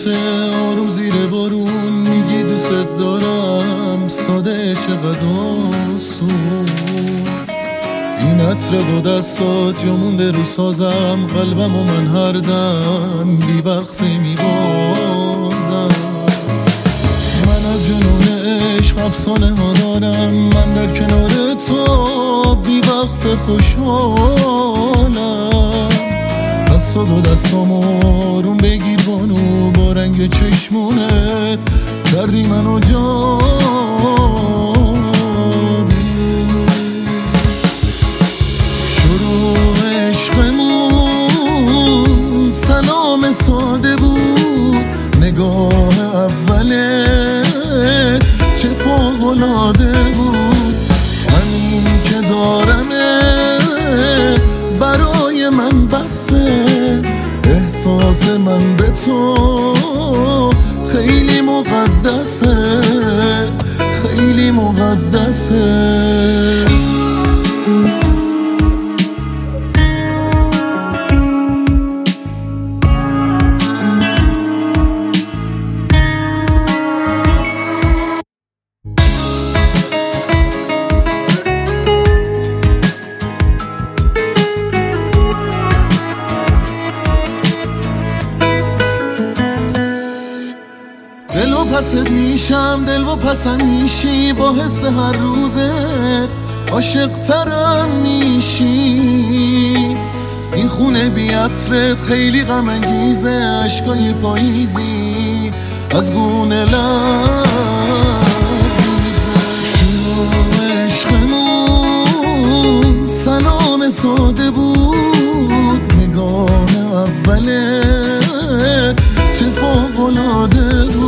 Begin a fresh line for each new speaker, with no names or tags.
عطرته آروم زیر بارون، میگی دوست دارم ساده چقدر آسون. این عطر با دستات یا مونده رو سازم، قلبم و من هر دم بی وقفه میبازم. من از جنون عشق افسانه ها دارم، من در کنار تو بی وقفه خوشحالم. دستات و دستام آروم بگیر بانو، با رنگ چشمونت کردی منو جادو. شروع عشقمون سلام ساده بود، نگاه اولت چه فوق‌العاده بود. همین که دارمه برای من بسه، احساس من به تو خیلی مقدسه، خیلی مقدسه. پست میشم دل و پسند میشی، با حس هر روزت عاشق ترم میشی. این خونه بی عطرت خیلی غم انگیزه، عشقای پاییزی از گونه لب میزه. شروع عشقمون سلام ساده بود، نگاه اولت چه فوق‌العاده بود.